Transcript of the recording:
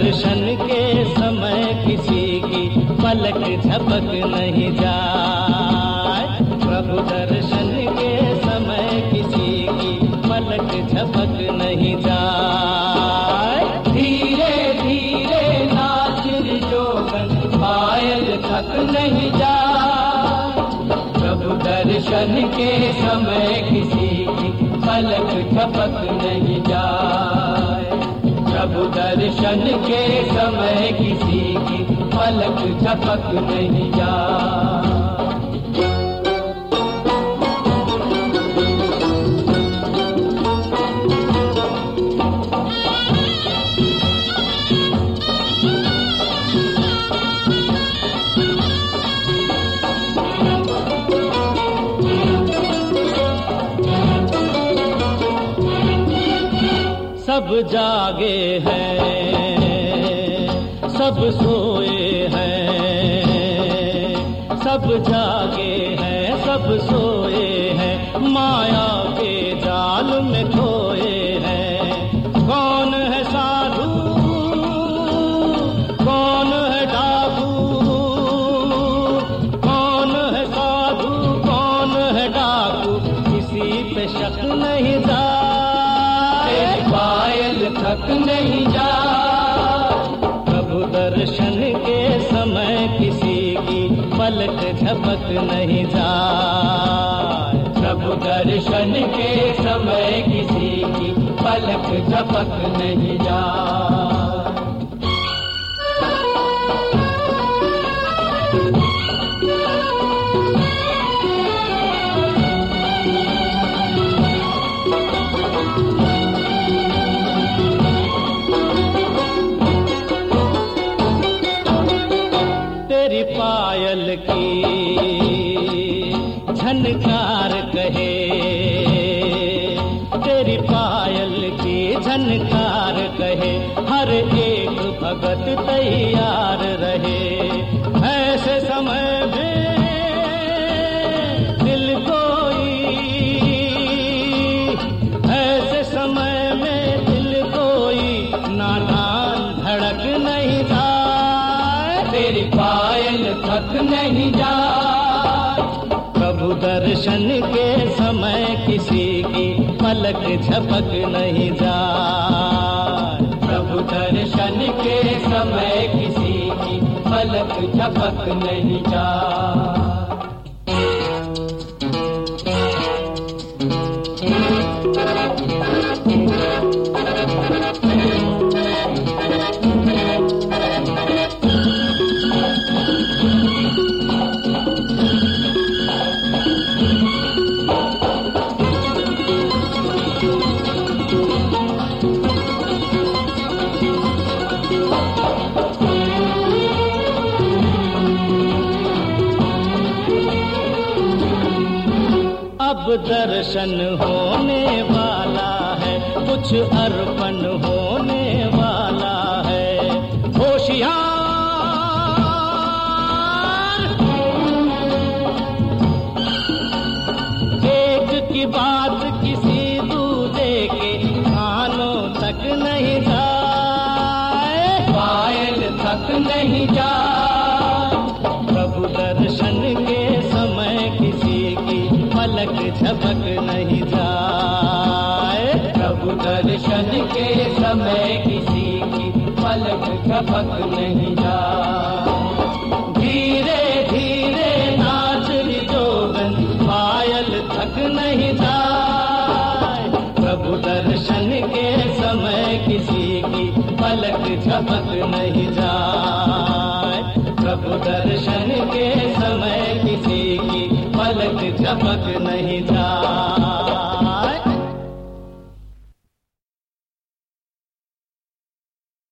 दर्शन के समय किसी की पलक झपक नहीं जाए। प्रभु दर्शन के समय किसी की पलक झपक नहीं जाए। धीरे धीरे नाचिर जोगन पायल थक नहीं जाए। प्रभु दर्शन के समय किसी की पलक झपक नहीं जाए। प्रभु दर्शन के समय किसी की पलक झपक नहीं जाए। सब जागे हैं, सब सोए हैं, सब जागे हैं, सब सोए हैं, माया के जाल में खोए हैं। कौन है साधु, कौन है डाकू, कौन है साधु, कौन है डाकू, किसी पे शक नहीं जा। पायल थक नहीं जा। प्रभु दर्शन के समय किसी की पलक झपक नहीं जाए। प्रभु दर्शन के समय किसी की पलक झपक नहीं जाए। तेरी पायल की झनकार कहे, तेरी पायल की झनकार कहे, हर एक भगत तैयार रहे। ऐसे समय में दिल कोई, ऐसे समय में दिल कोई नादान धड़क नहीं था। तेरी पायल थक नहीं जा। प्रभु दर्शन के समय किसी की पलक झपक नहीं जाए। प्रभु दर्शन के समय किसी की पलक झपक नहीं जाए। अब दर्शन होने वाला है, कुछ अर्पण होने वाला है। होशियार, एक की बात किसी दूजे के कानों तक नहीं जाए। पायल थक नहीं जाए। प्रभु दर्शन के समय किसी की पलक झपक नहीं जाए। प्रभु दर्शन के समय किसी की पलक झपक नहीं जाए। धीरे धीरे नाच जोगन पायल थक नहीं जाए। प्रभु दर्शन के समय किसी की पलक झपक नहीं जाए। प्रभु दर्शन के समय किसी की पलक झपक नहीं जाए।